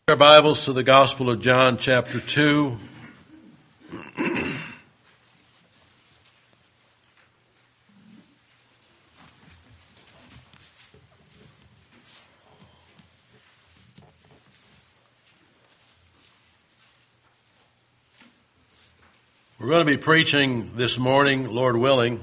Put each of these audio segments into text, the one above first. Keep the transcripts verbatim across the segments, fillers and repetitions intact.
Our Bibles to the Gospel of John, chapter two. We're going to be preaching this morning, Lord willing,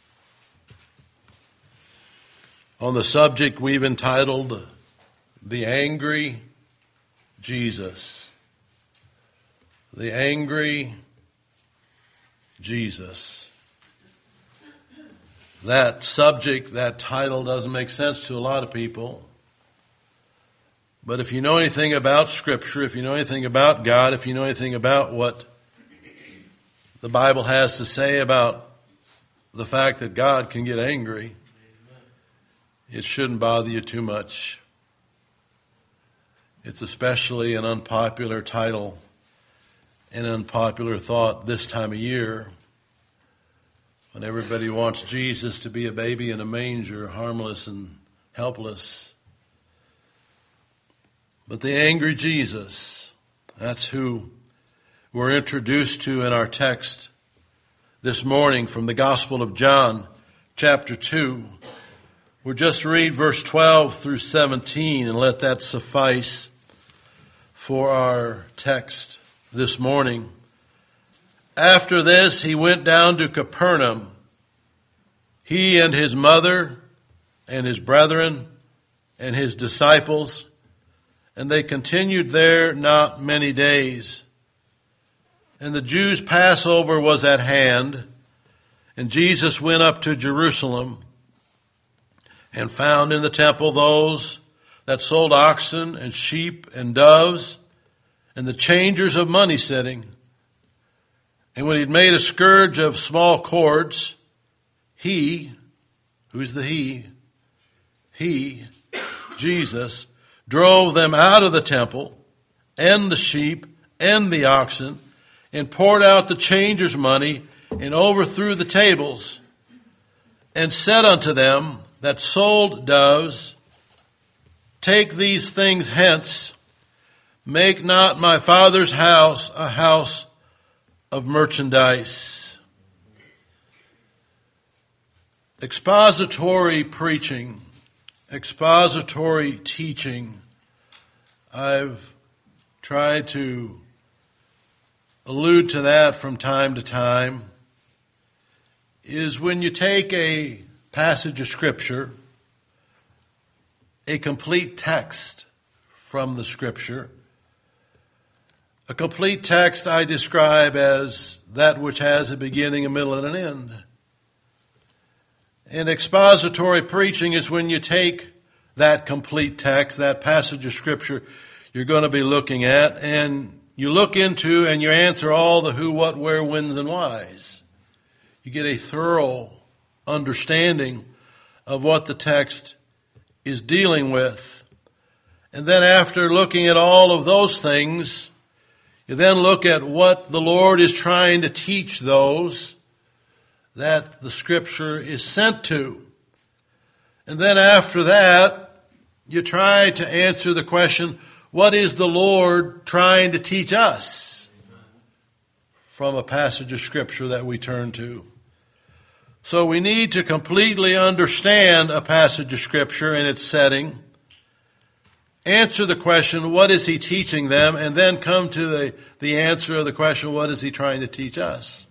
on the subject we've entitled, The Angry Jesus. The Angry Jesus. That subject, that title doesn't make sense to a lot of people. But if you know anything about Scripture, if you know anything about God, if you know anything about what the Bible has to say about the fact that God can get angry, it shouldn't bother you too much. It's especially an unpopular title, an unpopular thought this time of year, when everybody wants Jesus to be a baby in a manger, harmless and helpless. But the angry Jesus, that's who we're introduced to in our text this morning from the Gospel of John, chapter two. We'll just read verse twelve through seventeen and let that suffice for our text this morning. After this, he went down to Capernaum, he and his mother and his brethren and his disciples, and they continued there not many days. And the Jews' Passover was at hand, and Jesus went up to Jerusalem and found in the temple those that sold oxen and sheep and doves, and the changers of money sitting. And when he'd made a scourge of small cords, he, who's the he? He, Jesus, drove them out of the temple, and the sheep, and the oxen, and poured out the changers' money, and overthrew the tables, and said unto them that sold doves, Take these things hence, make not my Father's house a house of merchandise. Expository preaching, expository teaching, I've tried to allude to that from time to time, is when you take a passage of Scripture, a complete text from the Scripture. A complete text I describe as that which has a beginning, a middle, and an end. And expository preaching is when you take that complete text, that passage of Scripture you're going to be looking at, and you look into and you answer all the who, what, where, whens, and whys. You get a thorough understanding of what the text is dealing with. And then after looking at all of those things, you then look at what the Lord is trying to teach those that the Scripture is sent to. And then after that, you try to answer the question, what is the Lord trying to teach us from a passage of Scripture that we turn to? So we need to completely understand a passage of Scripture in its setting, answer the question, what is he teaching them, and then come to the, the answer of the question, what is he trying to teach us?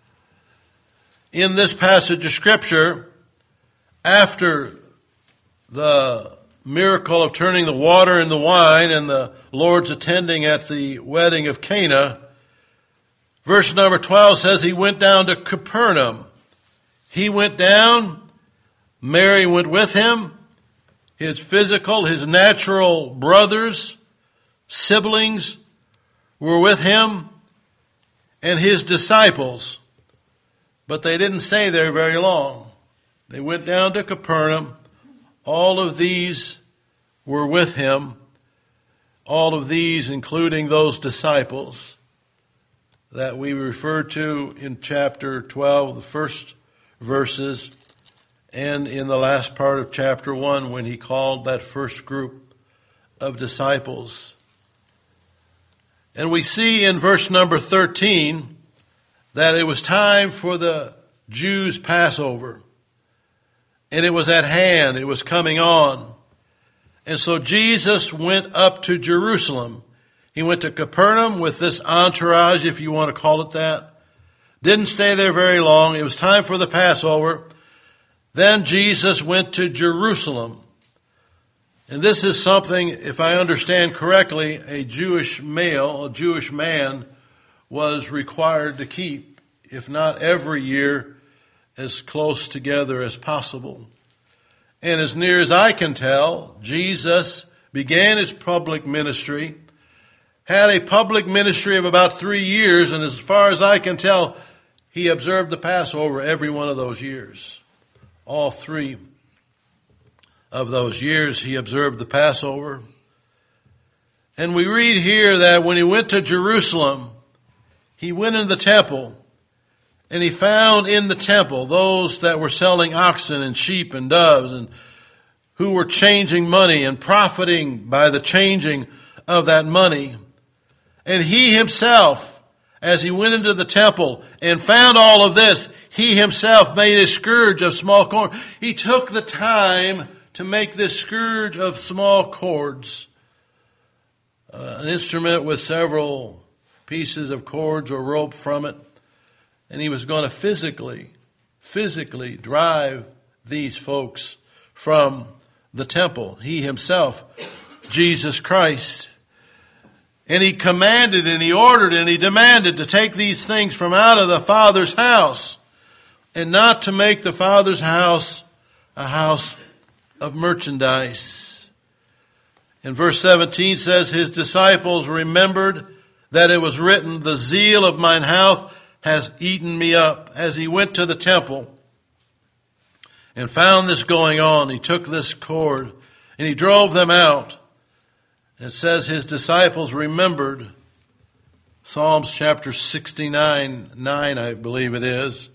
In this passage of Scripture, after the miracle of turning the water into wine and the Lord's attending at the wedding of Cana, verse number twelve says he went down to Capernaum. He went down, Mary went with him, his physical, his natural brothers, siblings were with him, and his disciples. But they didn't stay there very long. They went down to Capernaum. All of these were with him. All of these, including those disciples that we refer to in chapter twelve, the first verses, and in the last part of chapter one when he called that first group of disciples. And we see in verse number thirteen that it was time for the Jews' Passover. And it was at hand. It was coming on. And so Jesus went up to Jerusalem. He went to Capernaum with this entourage, if you want to call it that. Didn't stay there very long. It was time for the Passover. Then Jesus went to Jerusalem. And this is something, if I understand correctly, a Jewish male, a Jewish man, was required to keep, if not every year, as close together as possible. And as near as I can tell, Jesus began his public ministry, had a public ministry of about three years, and as far as I can tell, he observed the Passover every one of those years. All three of those years he observed the Passover. And we read here that when he went to Jerusalem, he went into the temple, and he found in the temple those that were selling oxen and sheep and doves, and who were changing money and profiting by the changing of that money. And he himself, as he went into the temple and found all of this, he himself made a scourge of small cords. He took the time to make this scourge of small cords, uh, an instrument with several pieces of cords or rope from it. And he was going to physically, physically drive these folks from the temple. He himself, Jesus Christ. And he commanded and he ordered and he demanded to take these things from out of the Father's house and not to make the Father's house a house of merchandise. And verse seventeen says, his disciples remembered that it was written, the zeal of mine house has eaten me up. As he went to the temple and found this going on, he took this cord and he drove them out. It says his disciples remembered, Psalms chapter sixty-nine, nine, I believe it is.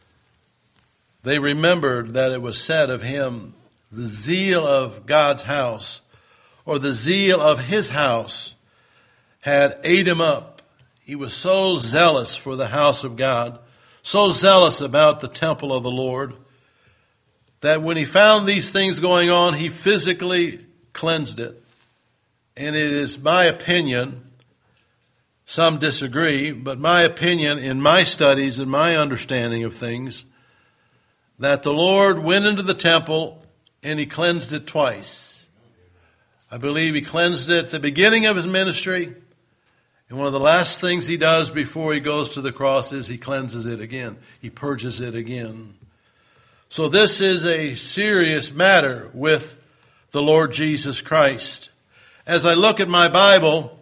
They remembered that it was said of him, the zeal of God's house, or the zeal of his house, had ate him up. He was so zealous for the house of God, so zealous about the temple of the Lord, that when he found these things going on, he physically cleansed it. And it is my opinion, some disagree, but my opinion in my studies and my understanding of things, that the Lord went into the temple and he cleansed it twice. I believe he cleansed it at the beginning of his ministry. And one of the last things he does before he goes to the cross is he cleanses it again. He purges it again. So this is a serious matter with the Lord Jesus Christ. As I look at my Bible,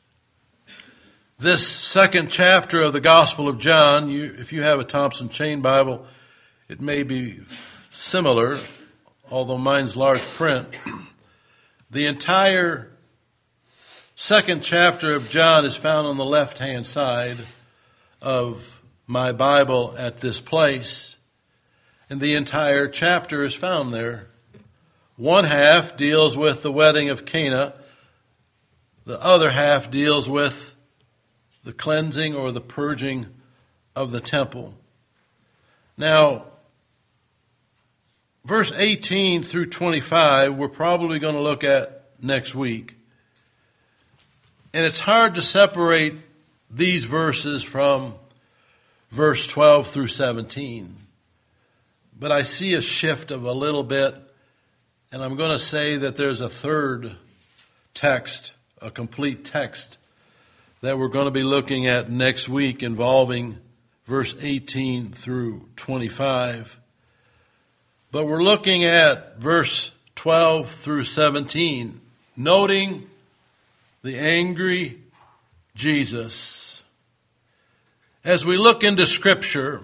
this second chapter of the Gospel of John, you, if you have a Thompson Chain Bible, it may be similar, although mine's large print. The entire second chapter of John is found on the left-hand side of my Bible at this place. And the entire chapter is found there. One half deals with the wedding of Cana. The other half deals with the cleansing or the purging of the temple. Now, verse eighteen through twenty-five, we're probably going to look at next week. And it's hard to separate these verses from verse twelve through seventeen. But I see a shift of a little bit, and I'm going to say that there's a third text, a complete text, that we're going to be looking at next week involving verse eighteen through twenty-five. But we're looking at verse twelve through seventeen, noting the angry Jesus. As we look into Scripture,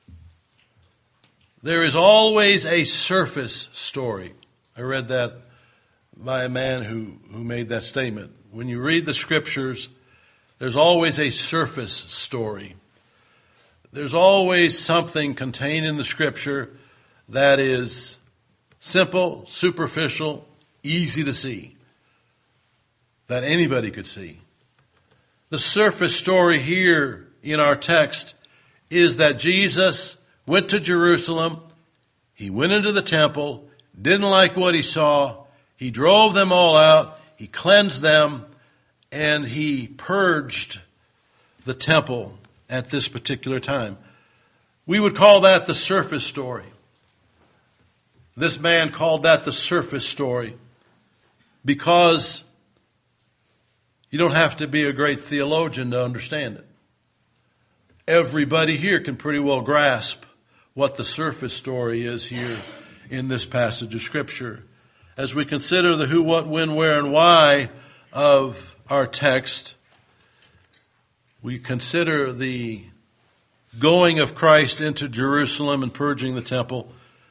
there is always a surface story. I read that by a man who, who made that statement. When you read the Scriptures, there's always a surface story. There's always something contained in the Scripture that is simple, superficial, easy to see, that anybody could see. The surface story here in our text is that Jesus went to Jerusalem. He went into the temple, didn't like what he saw. He drove them all out. He cleansed them, and he purged the temple at this particular time. We would call that the surface story. This man called that the surface story because you don't have to be a great theologian to understand it. Everybody here can pretty well grasp what the surface story is here in this passage of Scripture. As we consider the who, what, when, where, and why of our text, we consider the going of Christ into Jerusalem and purging the temple.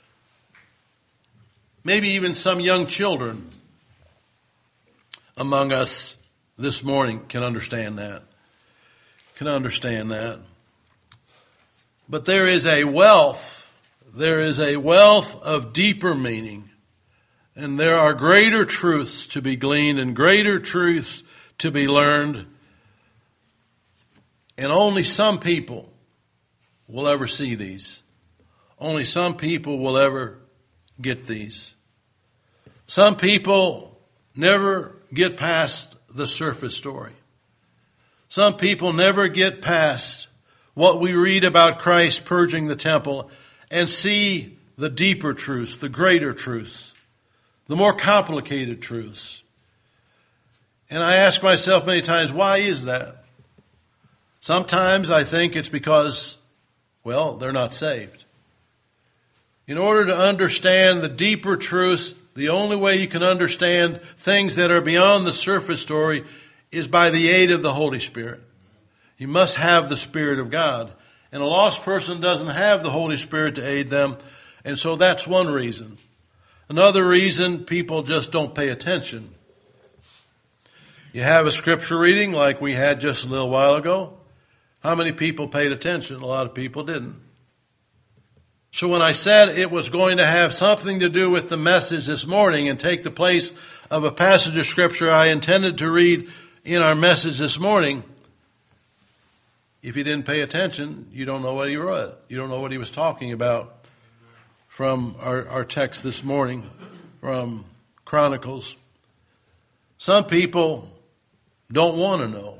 Maybe even some young children among us this morning can understand that. Can understand that. But there is a wealth, there is a wealth of deeper meaning, and there are greater truths to be gleaned and greater truths to be learned, and only some people will ever see these. Only some people will ever get these. Some people never get past the surface story. Some people never get past what we read about Christ purging the temple and see the deeper truths, the greater truths, the more complicated truths. And I ask myself many times, why is that? Sometimes I think it's because, well, they're not saved. In order to understand the deeper truths, the only way you can understand things that are beyond the surface story is by the aid of the Holy Spirit. You must have the Spirit of God. And a lost person doesn't have the Holy Spirit to aid them. And so that's one reason. Another reason, people just don't pay attention. You have a scripture reading like we had just a little while ago. How many people paid attention? A lot of people didn't. So when I said it was going to have something to do with the message this morning and take the place of a passage of Scripture I intended to read in our message this morning, if you didn't pay attention, you don't know what he read. You don't know what he was talking about from our, our text this morning from Chronicles. Some people don't want to know.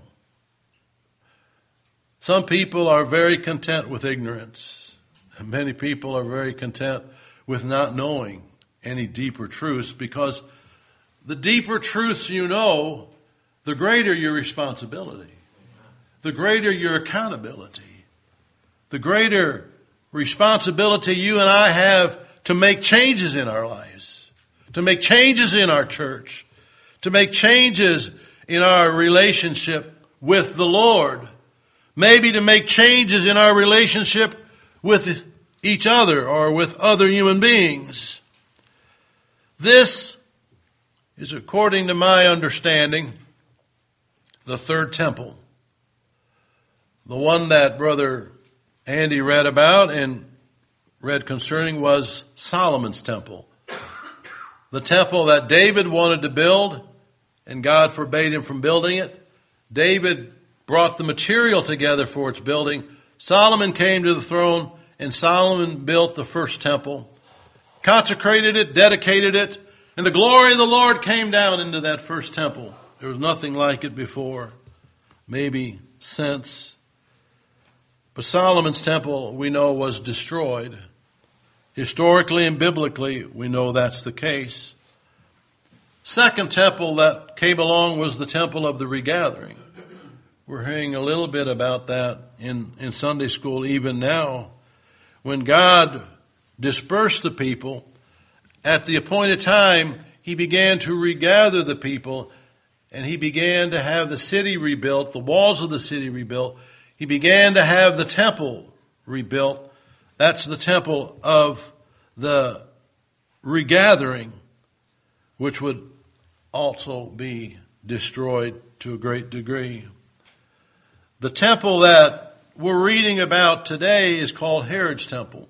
Some people are very content with ignorance. And many people are very content with not knowing any deeper truths, because the deeper truths you know, the greater your responsibility, the greater your accountability, the greater responsibility you and I have to make changes in our lives, to make changes in our church, to make changes in our relationship with the Lord, maybe to make changes in our relationship with each other or with other human beings. This is, according to my understanding, the third temple. The one that Brother Andy read about and read concerning was Solomon's temple. The temple that David wanted to build, and God forbade him from building it. David brought the material together for its building. Solomon came to the throne, and Solomon built the first temple, consecrated it, dedicated it, and the glory of the Lord came down into that first temple. There was nothing like it before, maybe since. But Solomon's temple, we know, was destroyed. Historically and biblically, we know that's the case. Second temple that came along was the temple of the regathering. We're hearing a little bit about that in, in Sunday school even now. When God dispersed the people, at the appointed time, he began to regather the people, and he began to have the city rebuilt, the walls of the city rebuilt. He began to have the temple rebuilt. That's the temple of the regathering, which would also be destroyed to a great degree. The temple that we're reading about today is called Herod's temple.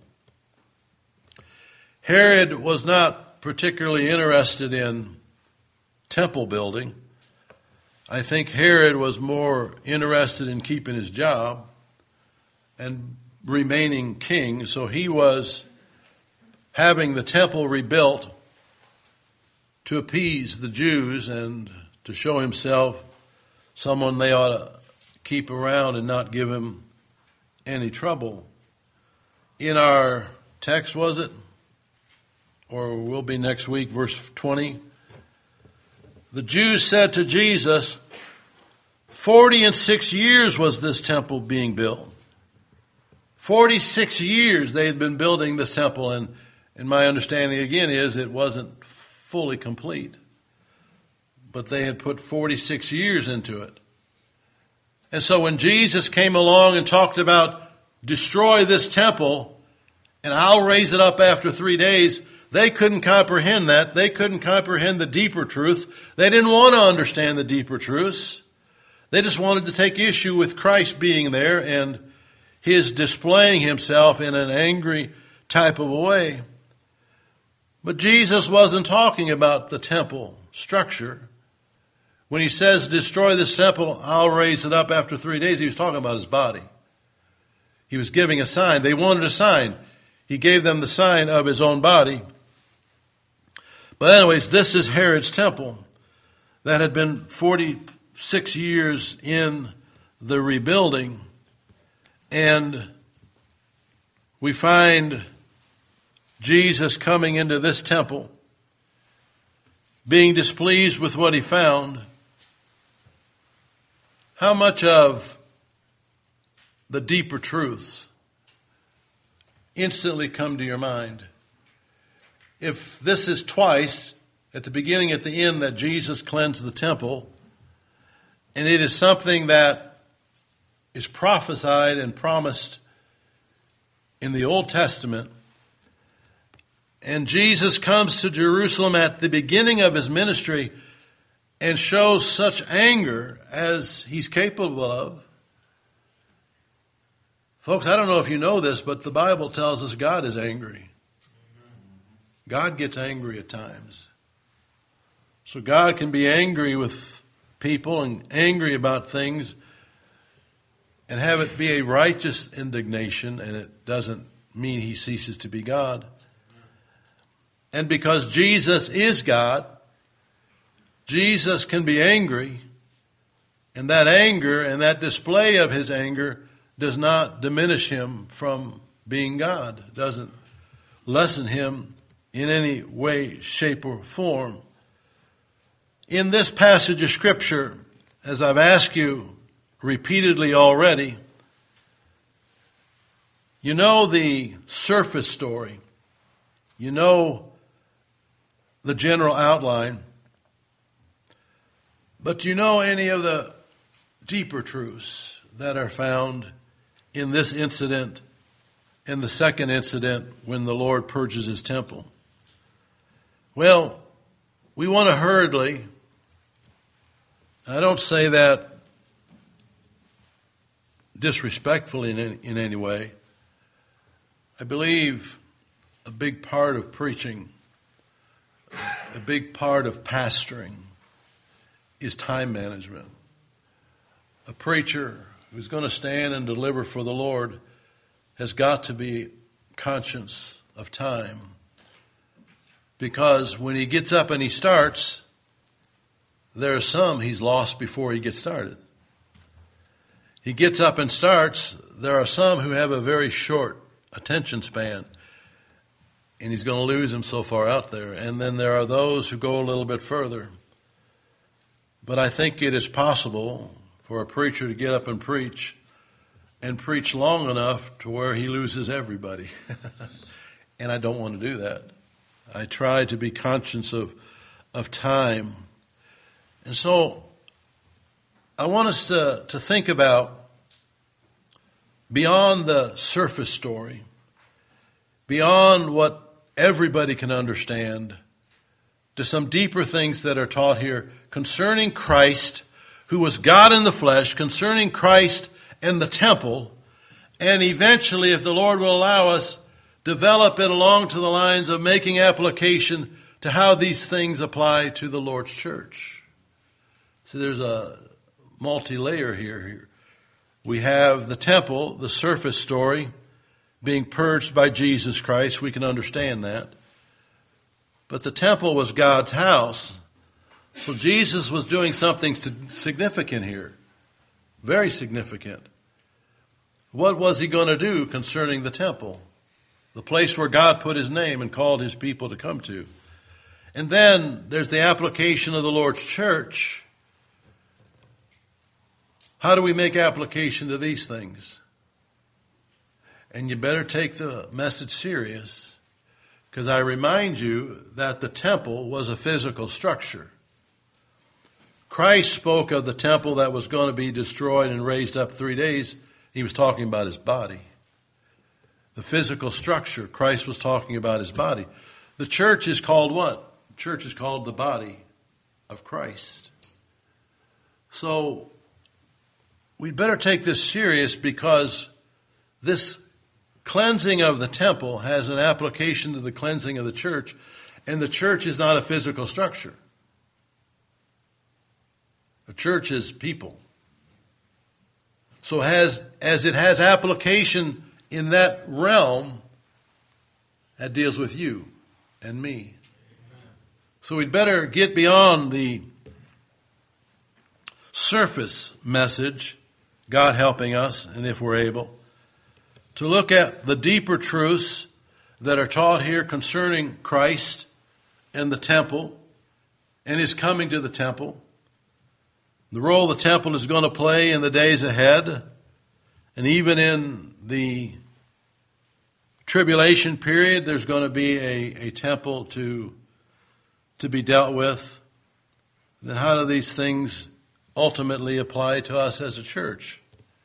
Herod was not particularly interested in temple building. I think Herod was more interested in keeping his job and remaining king, so he was having the temple rebuilt to appease the Jews and to show himself someone they ought to keep around and not give him any trouble. In our text, was it? Or will be next week, verse twenty. The Jews said to Jesus, forty and six years was this temple being built. Forty-six years they had been building this temple, and, and my understanding again is it wasn't fully complete. But they had put forty-six years into it. And so when Jesus came along and talked about destroy this temple and I'll raise it up after three days, they couldn't comprehend that. They couldn't comprehend the deeper truth. They didn't want to understand the deeper truths. They just wanted to take issue with Christ being there and his displaying himself in an angry type of a way. But Jesus wasn't talking about the temple structure. When he says, destroy this temple, I'll raise it up after three days, he was talking about his body. He was giving a sign. They wanted a sign. He gave them the sign of his own body. But anyways, this is Herod's temple that had been forty-six years in the rebuilding. And we find Jesus coming into this temple, being displeased with what he found. How much of the deeper truths instantly come to your mind? If this is twice, at the beginning, at the end, that Jesus cleansed the temple, and it is something that is prophesied and promised in the Old Testament, and Jesus comes to Jerusalem at the beginning of his ministry and shows such anger as he's capable of. Folks, I don't know if you know this, but the Bible tells us God is angry. God gets angry at times. So God can be angry with people and angry about things and have it be a righteous indignation, and it doesn't mean he ceases to be God. And because Jesus is God, Jesus can be angry, and that anger and that display of his anger does not diminish him from being God. It doesn't lessen him in any way, shape, or form. In this passage of Scripture, as I've asked you repeatedly already, you know the surface story. You know the general outline. But do you know any of the deeper truths that are found in this incident and the second incident when the Lord purges his temple? Well, we want to hurriedly, I don't say that disrespectfully in any, in any way. I believe a big part of preaching, a big part of pastoring is time management. A preacher who's going to stand and deliver for the Lord has got to be conscious of time. Because when he gets up and he starts, there are some he's lost before he gets started. He gets up and starts, there are some who have a very short attention span, and he's going to lose them so far out there. And then there are those who go a little bit further. But I think it is possible for a preacher to get up and preach and preach long enough to where he loses everybody. And I don't want to do that. I try to be conscious of, of time. And so I want us to, to think about beyond the surface story, beyond what everybody can understand, to some deeper things that are taught here concerning Christ, who was God in the flesh, concerning Christ and the temple, and eventually, if the Lord will allow us, develop it along to the lines of making application to how these things apply to the Lord's church. See, there's a multi-layer here. We have the temple, the surface story, being purged by Jesus Christ. We can understand that. But the temple was God's house. So Jesus was doing something significant here. Very significant. What was he going to do concerning the temple? The place where God put his name and called his people to come to. And then there's the application of the Lord's church. How do we make application to these things? And you better take the message serious, because I remind you that the temple was a physical structure. Christ spoke of the temple that was going to be destroyed and raised up three days. He was talking about his body. The physical structure, Christ was talking about his body. The church is called what? The church is called the body of Christ. So we'd better take this serious, because this cleansing of the temple has an application to the cleansing of the church, and the church is not a physical structure. The church is people. So has, as it has application in that realm, that deals with you and me. So we'd better get beyond the surface message, God helping us, and if we're able, to look at the deeper truths that are taught here concerning Christ and the temple and his coming to the temple, the role the temple is going to play in the days ahead, and even in the tribulation period, there's going to be a, a temple to, to be dealt with. Then how do these things ultimately apply to us as a church?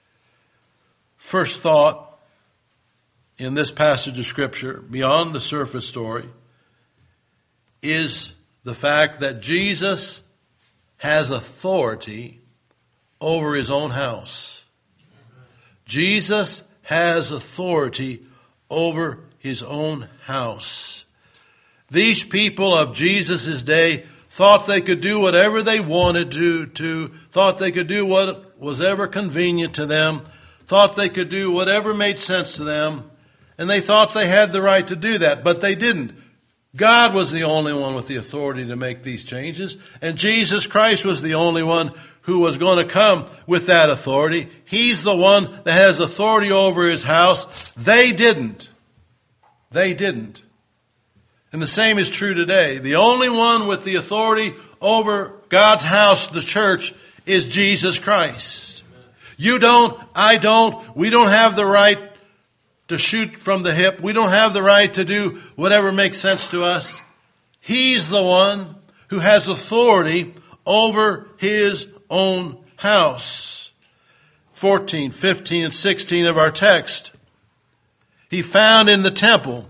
First thought in this passage of Scripture, beyond the surface story, is the fact that Jesus has authority over his own house. Jesus has authority over his own house. These people of Jesus' day thought they could do whatever they wanted to, to, thought they could do what was ever convenient to them, thought they could do whatever made sense to them, and they thought they had the right to do that, but they didn't. God was the only one with the authority to make these changes, and Jesus Christ was the only one who was going to come with that authority. He's the one that has authority over his house. They didn't. They didn't. And the same is true today. The only one with the authority over God's house, the church, is Jesus Christ. You don't, I don't, we don't have the right to shoot from the hip. We don't have the right to do whatever makes sense to us. He's the one who has authority over his own house. fourteen, fifteen, and sixteen of our text. He found in the temple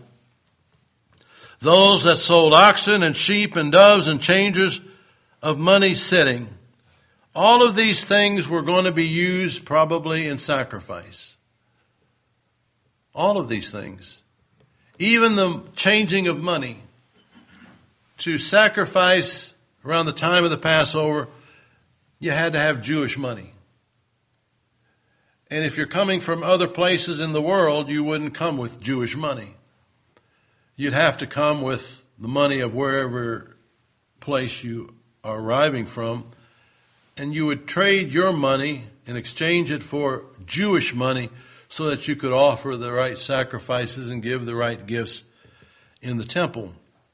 those that sold oxen and sheep and doves and changers of money sitting. All of these things were going to be used probably in sacrifice. All of these things. Even the changing of money to sacrifice around the time of the Passover, you had to have Jewish money. And if you're coming from other places in the world, you wouldn't come with Jewish money. You'd have to come with the money of wherever place you are arriving from, and you would trade your money and exchange it for Jewish money so that you could offer the right sacrifices and give the right gifts in the temple.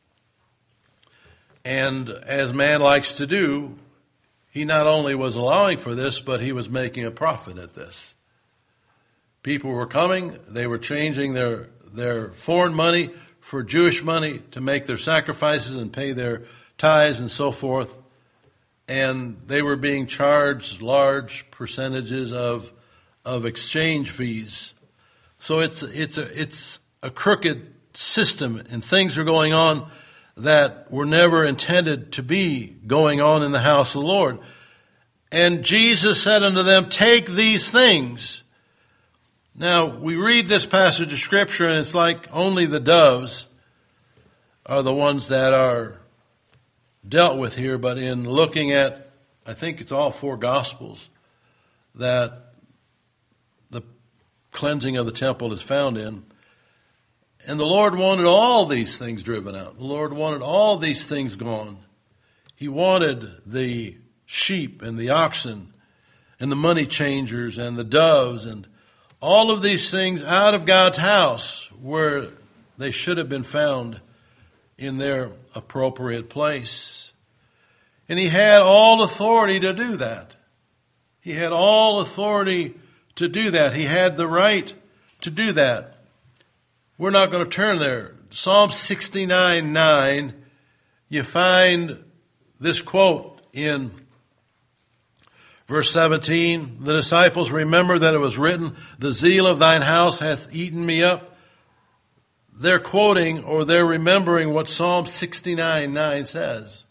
And as man likes to do, he not only was allowing for this, but he was making a profit at this. People were coming, they were changing their, their foreign money for Jewish money to make their sacrifices and pay their tithes and so forth. And they were being charged large percentages of of exchange fees. So it's it's a it's a crooked system, and things are going on that were never intended to be going on in the house of the Lord. And Jesus said unto them, take these things. Now, we read this passage of Scripture, and it's like only the doves are the ones that are dealt with here, but in looking at I think it's all four Gospels that the cleansing of the temple is found in. And the Lord wanted all these things driven out. The Lord wanted all these things gone. He wanted the sheep and the oxen and the money changers and the doves and all of these things out of God's house where they should have been found in their appropriate place. And he had all authority to do that. He had all authority to do that. He had the right to do that. We're not going to turn there. Psalm sixty-nine nine, you find this quote in verse seventeen. The disciples remember that it was written, the zeal of thine house hath eaten me up. They're quoting or they're remembering what Psalm sixty-nine nine says.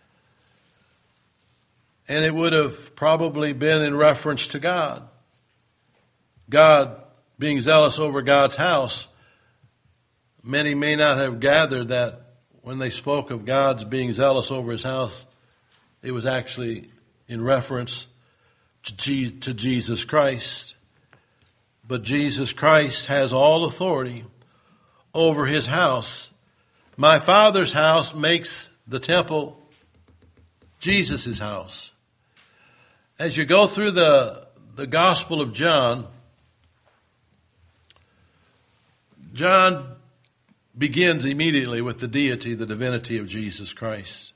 And it would have probably been in reference to God. God being zealous over God's house. Many may not have gathered that when they spoke of God's being zealous over his house, it was actually in reference to Jesus Christ. But Jesus Christ has all authority over his house. My Father's house makes the temple Jesus' house. As you go through the, the Gospel of John, John begins immediately with the deity, the divinity of Jesus Christ.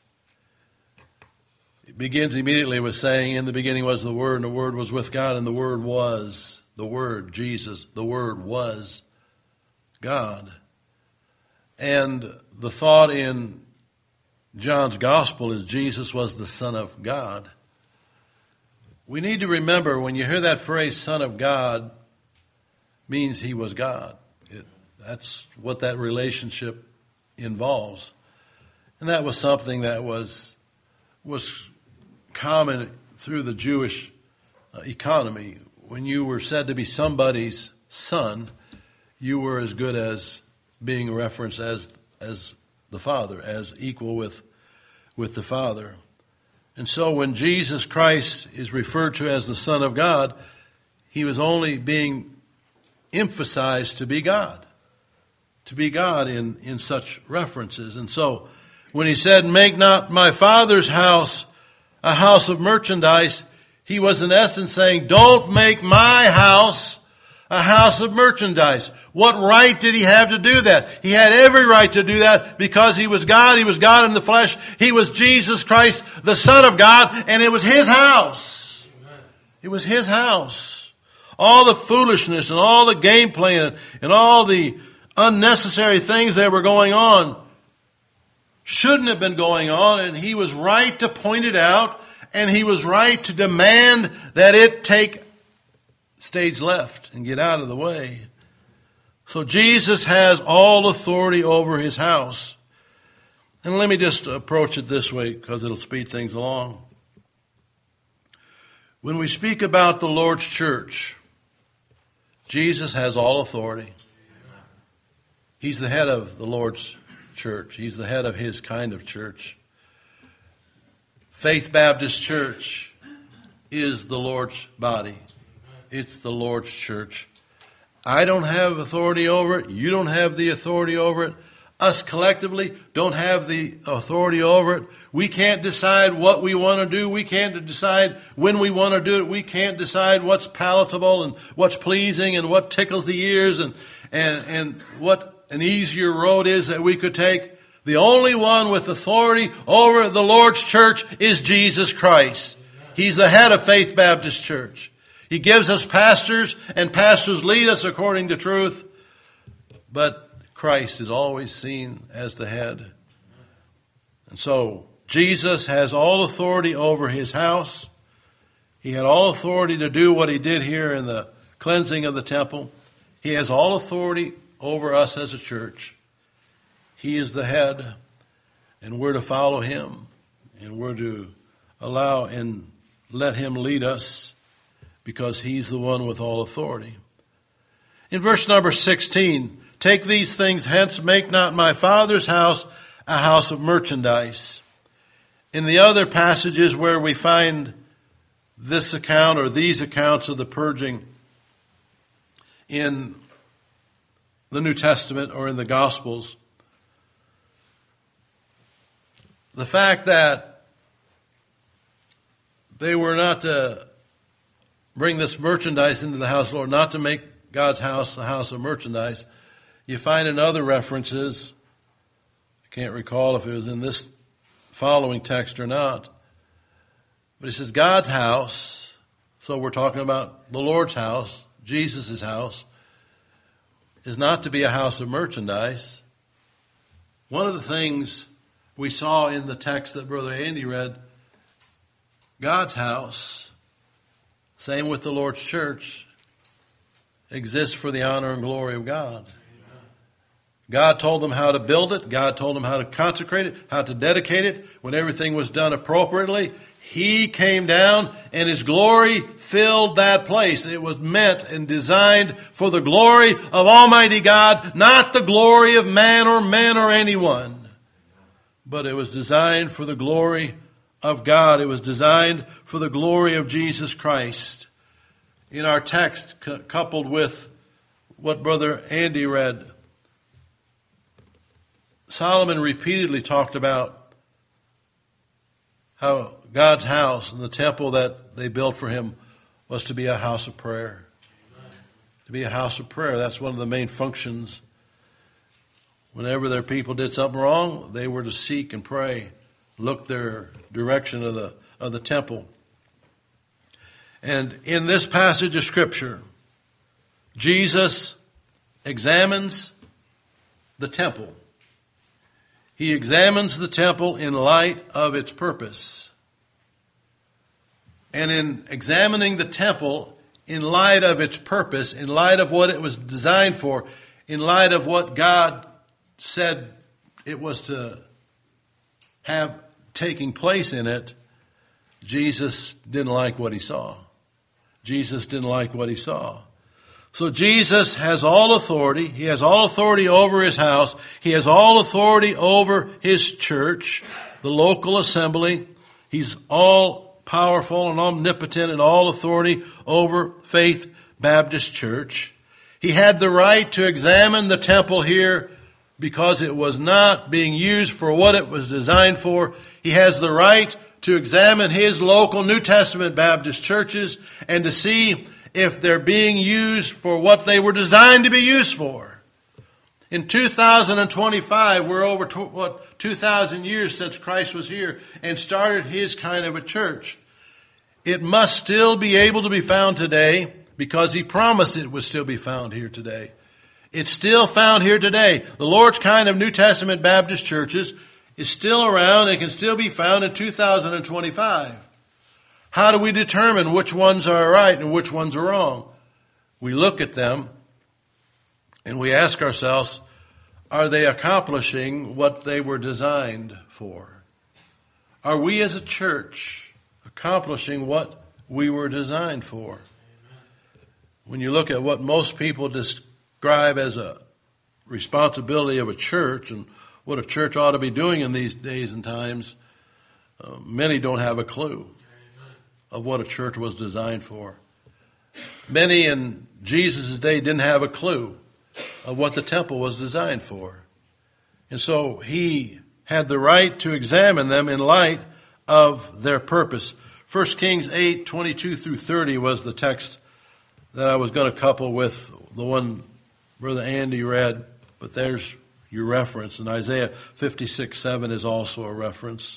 It begins immediately with saying, in the beginning was the Word, and the Word was with God, and the Word was, the Word, Jesus, the Word was God. And the thought in John's Gospel is Jesus was the Son of God. We need to remember when you hear that phrase, Son of God, means he was God. That's what that relationship involves. And that was something that was was common through the Jewish economy. When you were said to be somebody's son, you were as good as being referenced as as the Father, as equal with, with the Father. And so when Jesus Christ is referred to as the Son of God, he was only being emphasized to be God. To be God in, in such references. And so when he said, make not my Father's house a house of merchandise, he was in essence saying, don't make my house a house of merchandise. What right did he have to do that? He had every right to do that because he was God. He was God in the flesh. He was Jesus Christ, the Son of God, and it was his house. Amen. It was his house. All the foolishness and all the game playing and all the unnecessary things that were going on shouldn't have been going on, and he was right to point it out, and he was right to demand that it take stage left and get out of the way. So Jesus has all authority over his house. And let me just approach it this way because it'll speed things along. When we speak about the Lord's church, Jesus has all authority. He's the head of the Lord's church. He's the head of his kind of church. Faith Baptist Church is the Lord's body. It's the Lord's church. I don't have authority over it. You don't have the authority over it. Us collectively don't have the authority over it. We can't decide what we want to do. We can't decide when we want to do it. We can't decide what's palatable and what's pleasing and what tickles the ears and, and, and what an easier road is that we could take. The only one with authority over the Lord's church is Jesus Christ. He's the head of Faith Baptist Church. He gives us pastors, and pastors lead us according to truth. But Christ is always seen as the head. And so Jesus has all authority over his house. He had all authority to do what he did here in the cleansing of the temple. He has all authority over us as a church. He is the head, and we're to follow him, and we're to allow and let him lead us because he's the one with all authority. In verse number sixteen, take these things hence, make not my Father's house a house of merchandise. In the other passages where we find this account or these accounts of the purging in the New Testament or in the Gospels, the fact that they were not to bring this merchandise into the house of the Lord, not to make God's house a house of merchandise, you find in other references, I can't recall if it was in this following text or not, but he says God's house, so we're talking about the Lord's house, Jesus' house, is not to be a house of merchandise. One of the things we saw in the text that Brother Andy read, God's house, same with the Lord's church, exists for the honor and glory of God. God told them how to build it. God told them how to consecrate it, how to dedicate it. When everything was done appropriately, He came down and His glory filled that place. It was meant and designed for the glory of Almighty God, not the glory of man or men or anyone. But it was designed for the glory of God. It was designed for the glory of Jesus Christ. In our text, cu- coupled with what Brother Andy read, Solomon repeatedly talked about how God's house and the temple that they built for Him was to be a house of prayer. Amen. To be a house of prayer. That's one of the main functions. Whenever their people did something wrong, they were to seek and pray, look their direction of the of the temple. And in this passage of Scripture, Jesus examines the temple. He examines the temple in light of its purpose. And in examining the temple in light of its purpose, in light of what it was designed for, in light of what God said it was to have taking place in it, Jesus didn't like what He saw. Jesus didn't like what He saw. So Jesus has all authority. He has all authority over His house. He has all authority over His church, the local assembly. He's all powerful and omnipotent and all authority over Faith Baptist Church. He had the right to examine the temple here because it was not being used for what it was designed for. He has the right to examine his local New Testament Baptist churches and to see if they're being used for what they were designed to be used for. In two thousand twenty-five, we're over, to, what, two thousand years since Christ was here and started His kind of a church. It must still be able to be found today because He promised it would still be found here today. It's still found here today. The Lord's kind of New Testament Baptist churches is still around and can still be found in two thousand twenty-five. How do we determine which ones are right and which ones are wrong? We look at them and we ask ourselves, are they accomplishing what they were designed for? Are we as a church accomplishing what we were designed for? When you look at what most people describe as a responsibility of a church and what a church ought to be doing in these days and times, uh, many don't have a clue of what a church was designed for. Many in Jesus' day didn't have a clue of what the temple was designed for. And so He had the right to examine them in light of their purpose. First Kings eight, twenty-two through thirty was the text that I was going to couple with the one Brother Andy read, but there's your reference. And Isaiah fifty-six, seven is also a reference.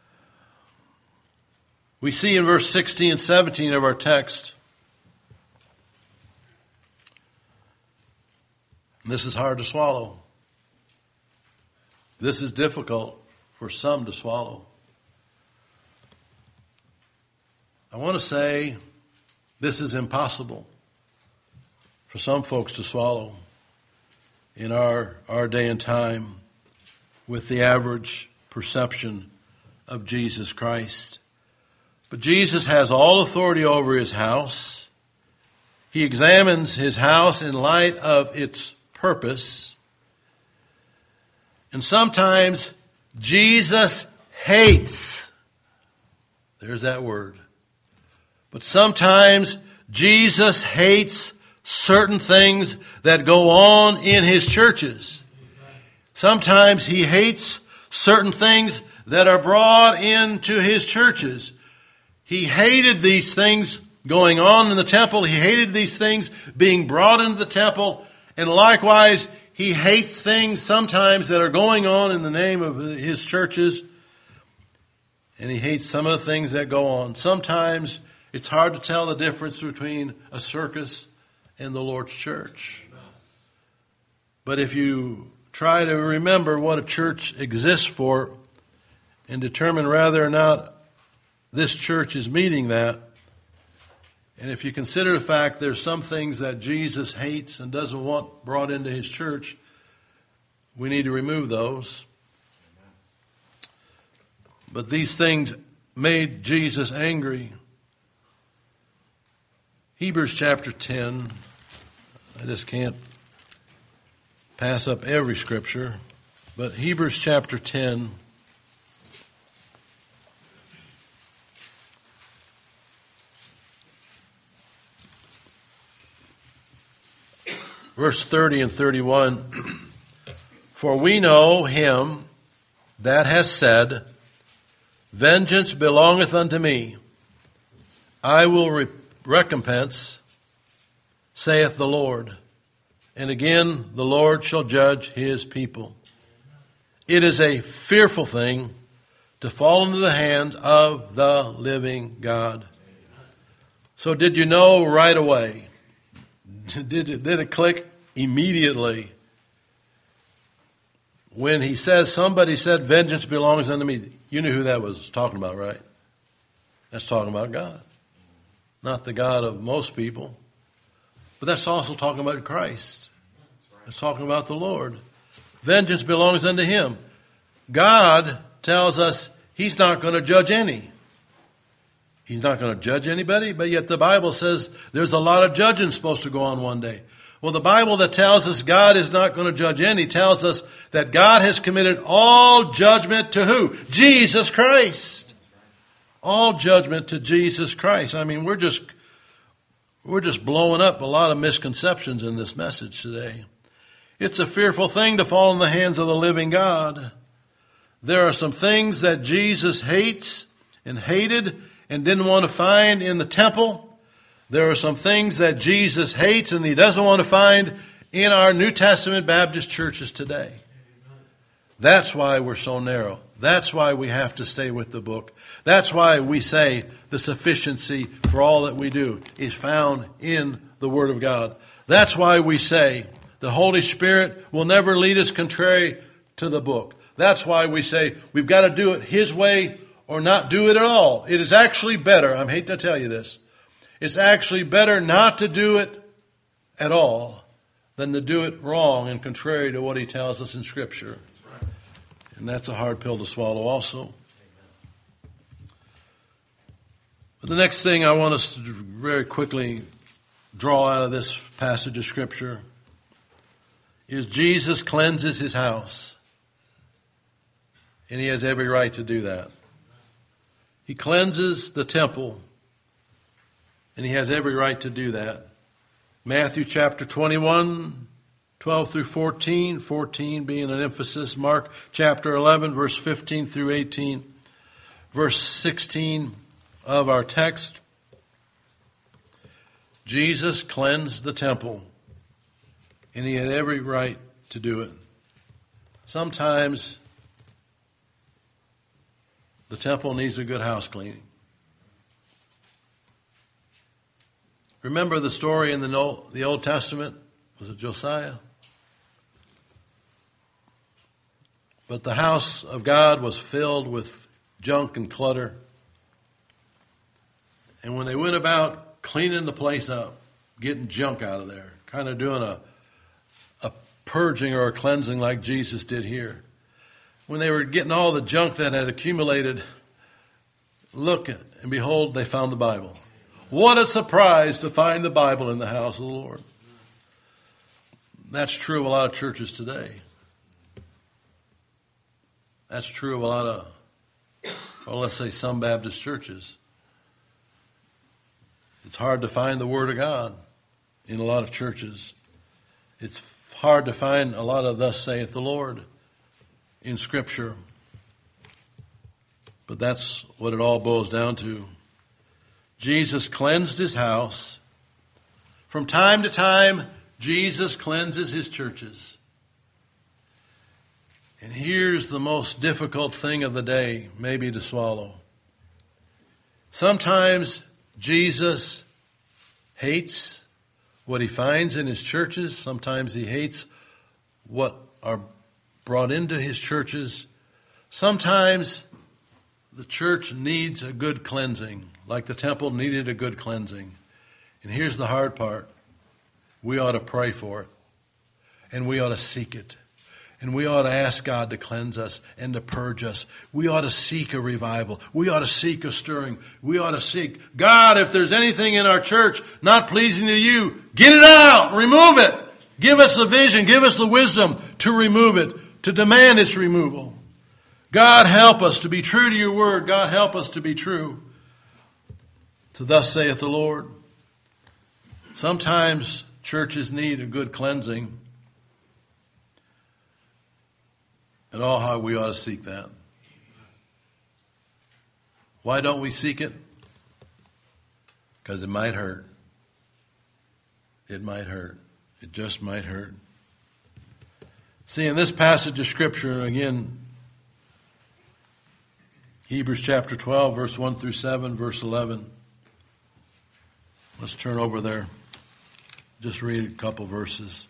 We see in verse sixteen and seventeen of our text, this is hard to swallow. This is difficult for some to swallow. I want to say this is impossible for some folks to swallow in our, our day and time with the average perception of Jesus Christ. But Jesus has all authority over His house. He examines His house in light of its purpose. And sometimes Jesus hates There's that word. But sometimes Jesus hates certain things that go on in his churches. Sometimes he hates certain things that are brought into his churches. He hated these things going on in the temple. He hated these things being brought into the temple. And likewise, he hates things sometimes that are going on in the name of his churches. And he hates some of the things that go on. Sometimes it's hard to tell the difference between a circus and the Lord's church. But if you try to remember what a church exists for and determine whether or not this church is meeting that, and if you consider the fact there's some things that Jesus hates and doesn't want brought into his church, we need to remove those. But these things made Jesus angry. Hebrews chapter ten. I just can't pass up every scripture. But Hebrews chapter ten. Verse thirty and thirty-one. For we know him that has said, vengeance belongeth unto me. I will re- recompense, saith the Lord. And again, the Lord shall judge his people. It is a fearful thing to fall into the hands of the living God. So did you know right away? Did it, did it click immediately? When he says, somebody said, vengeance belongs unto me. You knew who that was talking about, right? That's talking about God. Not the God of most people. But that's also talking about Christ. It's talking about the Lord. Vengeance belongs unto him. God tells us he's not going to judge any. He's not going to judge anybody, but yet the Bible says there's a lot of judging supposed to go on one day. Well, the Bible that tells us God is not going to judge any tells us that God has committed all judgment to who? Jesus Christ. All judgment to Jesus Christ. I mean, we're just we're just blowing up a lot of misconceptions in this message today. It's a fearful thing to fall in the hands of the living God. There are some things that Jesus hates and hated and didn't want to find in the temple. There are some things that Jesus hates and he doesn't want to find in our New Testament Baptist churches today. That's why we're so narrow. That's why we have to stay with the book. That's why we say the sufficiency for all that we do is found in the Word of God. That's why we say the Holy Spirit will never lead us contrary to the book. That's why we say we've got to do it His way or not do it at all. It is actually better, I hate to tell you this, it's actually better not to do it at all than to do it wrong and contrary to what he tells us in Scripture. That's right. And that's a hard pill to swallow also. Amen. But the next thing I want us to very quickly draw out of this passage of Scripture is Jesus cleanses his house. And he has every right to do that. He cleanses the temple. And he has every right to do that. Matthew chapter twenty-one, twelve through fourteen, fourteen being an emphasis. Mark chapter eleven, verse fifteen through eighteen. Verse sixteen of our text. Jesus cleansed the temple. And he had every right to do it. Sometimes the temple needs a good house cleaning. Remember the story in the Old Testament? Was it Josiah? But the house of God was filled with junk and clutter. And when they went about cleaning the place up, getting junk out of there, kind of doing a, a purging or a cleansing like Jesus did here, when they were getting all the junk that had accumulated, look and behold, they found the Bible. What a surprise to find the Bible in the house of the Lord. That's true of a lot of churches today. That's true of a lot of or let's say some Baptist churches, it's hard to find the Word of God in a lot of churches. It's hard to find a lot of thus saith the Lord in Scripture. But that's what it all boils down to. Jesus cleansed his house. From time to time, Jesus cleanses his churches. And here's the most difficult thing of the day, maybe to swallow. Sometimes Jesus hates what he finds in his churches. Sometimes he hates what are brought into his churches. Sometimes the church needs a good cleansing, like the temple needed a good cleansing. And here's the hard part. We ought to pray for it. And we ought to seek it. And we ought to ask God to cleanse us and to purge us. We ought to seek a revival. We ought to seek a stirring. We ought to seek, God, if there's anything in our church not pleasing to you, get it out. Remove it. Give us the vision. Give us the wisdom to remove it, to demand its removal. God, help us to be true to your word. God, help us to be true to thus saith the Lord. Sometimes churches need a good cleansing. And oh, how we ought to seek that. Why don't we seek it? Because it might hurt. It might hurt. It just might hurt. See, in this passage of Scripture, again, Hebrews chapter twelve, verse one through seven, verse eleven. Let's turn over there. Just read a couple verses.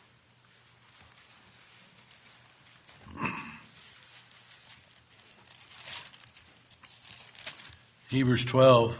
Hebrews twelve.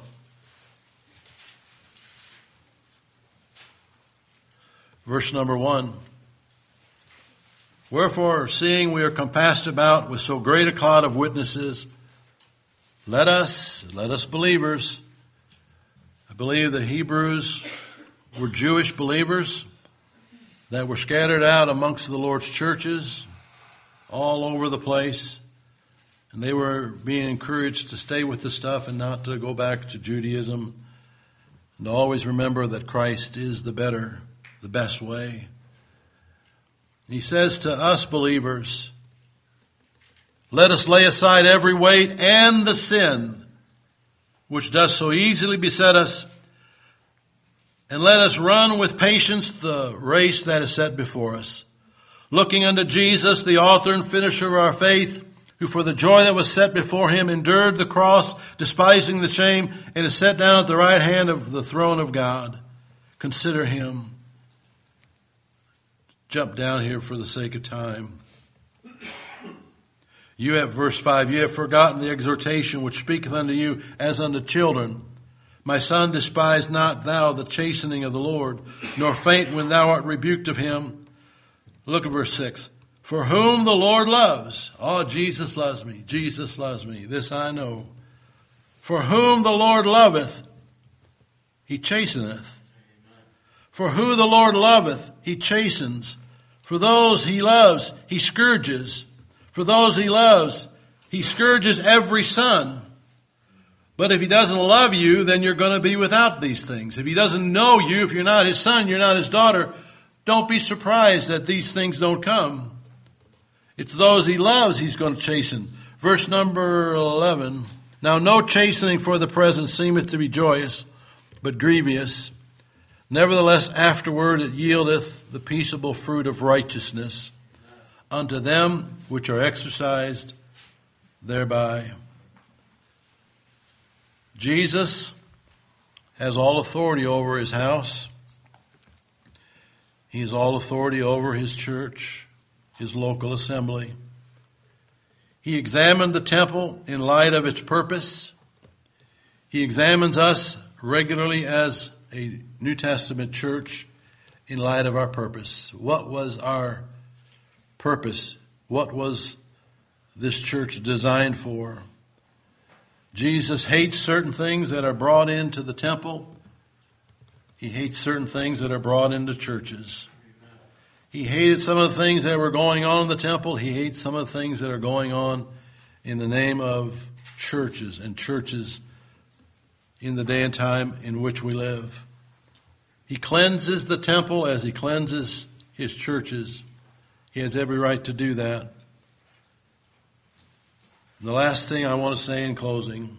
Verse number one. Wherefore, seeing we are compassed about with so great a cloud of witnesses, let us, let us believers, I believe the Hebrews were Jewish believers that were scattered out amongst the Lord's churches all over the place. And they were being encouraged to stay with the stuff and not to go back to Judaism. And to always remember that Christ is the better, the best way. He says to us believers, let us lay aside every weight and the sin which does so easily beset us, and let us run with patience the race that is set before us, looking unto Jesus, the author and finisher of our faith, who for the joy that was set before him endured the cross, despising the shame, and is set down at the right hand of the throne of God. Consider him. Jump down here for the sake of time. You have, verse five, you have forgotten the exhortation which speaketh unto you as unto children. My son, despise not thou the chastening of the Lord, nor faint when thou art rebuked of him. Look at verse six. For whom the Lord loves. Oh, Jesus loves me. Jesus loves me. This I know. For whom the Lord loveth, he chasteneth. For who the Lord loveth, he chastens. For those he loves, he scourges. For those he loves, he scourges every son. But if he doesn't love you, then you're going to be without these things. If he doesn't know you, if you're not his son, you're not his daughter, don't be surprised that these things don't come. It's those he loves he's going to chasten. Verse number eleven. Now no chastening for the present seemeth to be joyous, but grievous. Nevertheless afterward it yieldeth the peaceable fruit of righteousness unto them which are exercised thereby. Jesus has all authority over his house. He has all authority over his church, his local assembly. He examined the temple in light of its purpose. He examines us regularly as a New Testament church in light of our purpose. What was our purpose? What was this church designed for? Jesus hates certain things that are brought into the temple. He hates certain things that are brought into churches. He hated some of the things that were going on in the temple. He hates some of the things that are going on in the name of churches and churches in the day and time in which we live. He cleanses the temple as he cleanses his churches. He has every right to do that. And the last thing I want to say in closing,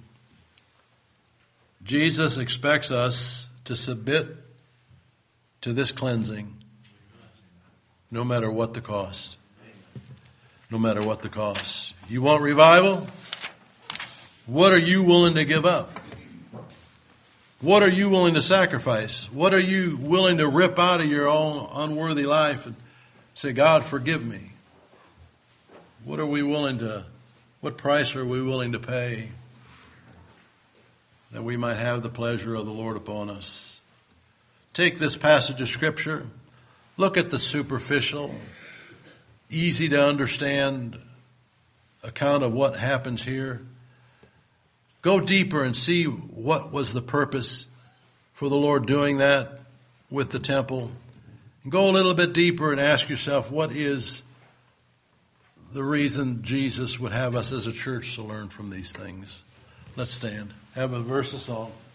Jesus expects us to submit to this cleansing no matter what the cost. No matter what the cost. You want revival? What are you willing to give up? What are you willing to sacrifice? What are you willing to rip out of your own unworthy life and say, God, forgive me? What are we willing to, what price are we willing to pay that we might have the pleasure of the Lord upon us? Take this passage of Scripture, look at the superficial, easy to understand account of what happens here. Go deeper and see what was the purpose for the Lord doing that with the temple. And go a little bit deeper and ask yourself, what is the reason Jesus would have us as a church to learn from these things? Let's stand. Have a verse of song.